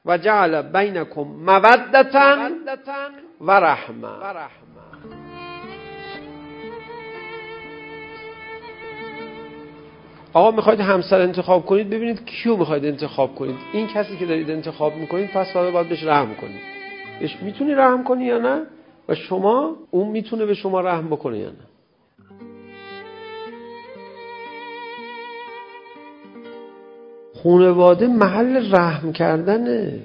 و جعل بینکم مودة و رحمه. آقا میخواید همسر انتخاب کنید، ببینید کیو میخواید انتخاب کنید. این کسی که دارید انتخاب میکنید پس باید بهش رحم کنید. بهش میتونی رحم کنی یا نه؟ و شما، اون میتونه به شما رحم بکنه یا نه؟ خانواده محل رحم کردنه.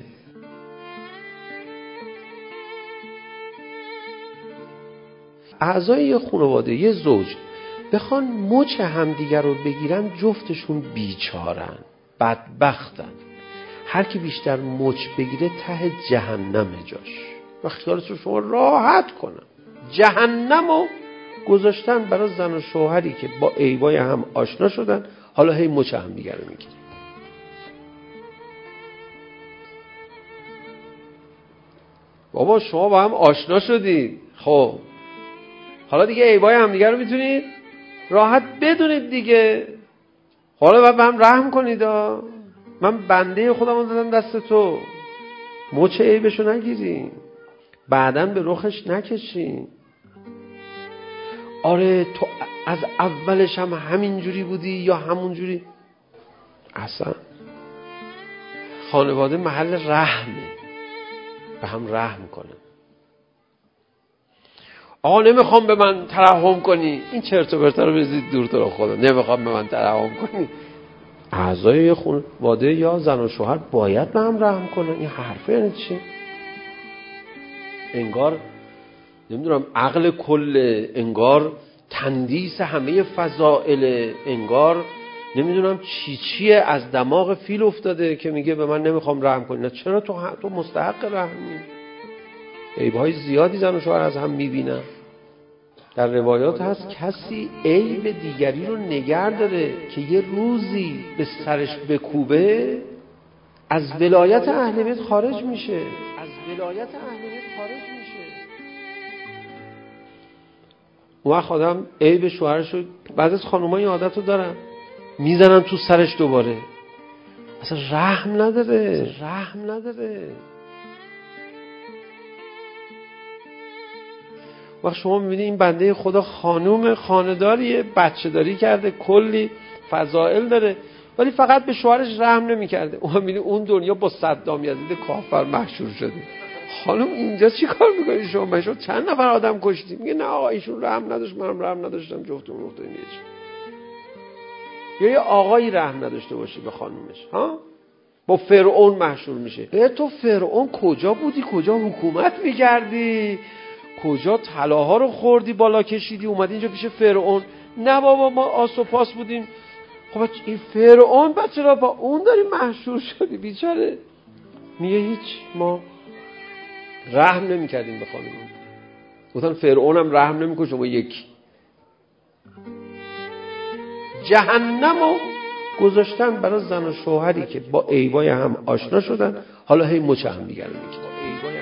اعضای یه خانواده، یه زوج بخوان مچ همدیگر رو بگیرن، جفتشون بیچارن، بدبختن. هر کی بیشتر مچ بگیره ته جهنم جاش. و خیالتون شما راحت کنن. جهنم رو گذاشتن برای زن و شوهری که با عیبای هم آشنا شدن، حالا هی مچ همدیگر رو میگیرن. بابا شما با هم آشنا شدید، خب حالا دیگه عیبای همدیگر رو میتونید راحت بدونید دیگه. حالا باید به هم رحم کنید. من بنده خودم رو دادم دست تو، مچ عیبشو نگیریم، بعداً به رخش نکشیم. آره تو از اولش هم همینجوری بودی یا همونجوری؟ اصلا خانواده محل رحمه، به هم رحم کنه. آقا نمیخوام به من ترحم کنی، این چرت و پرتا رو بزنید دور تو رو خدا. نمیخوام به من ترحم کنی. اعضای خانواده یا زن و شوهر باید به هم رحم کنن. این حرفه یعنی چی؟ انگار نمیدونم عقل کل، انگار تندیس همه فضائل، انگار نمیدونم چیه از دماغ فیل افتاده که میگه به من نمیخوام رحم کنی. نه چرا تو مستحق رحمی؟ عیب‌های زیادی زن و شوهر از هم میبینن. در روایات هست کسی عیب دیگری رو نگه داره که یه روزی به سرش بکوبه، از ولایت اهل بیت خارج میشه. اون وقت آدم عیب شوهرش رو، بعضی از خانوما این عادت رو دارن، میزنن تو سرش دوباره. اصلا رحم نداره. وقت شما میبینی این بنده خدا خانوم خانه‌داریه، بچه داری کرده، کلی فضائل داره، ولی فقط به شوهرش رحم نمی‌کرده. اون میبینی اون دنیا با صدام یزید کافر محشور شده. خانم اینجا چی کار میکنی شما؟ من شما چند نفر آدم کشتی؟ میگه نه آقا ایشون رحم نداشت، منم رحم نداشتم، جفتمون افتادیم یه جا. یا یه آقایی رحم نداشته باشی به خانومش، ها؟ با فرعون محشور میشه. تو فرعون کجا بودی؟ کجا حکومت میکردی؟ کجا طلاها رو خوردی بالا کشیدی اومدی اینجا پیش فرعون؟ نه بابا ما آس و پاس بودیم. خب این فرعون چرا با اون داری محشور شدی بیچاره؟ میگه هیچ، ما رحم نمی‌کردیم به خانم. گفتن فرعون هم رحم نمی‌کنه، شما یکی. جهنمو گذاشتن برای زن و شوهری که با عیبای هم آشنا شدن، حالا هی مچ هم دیگر میگیرن.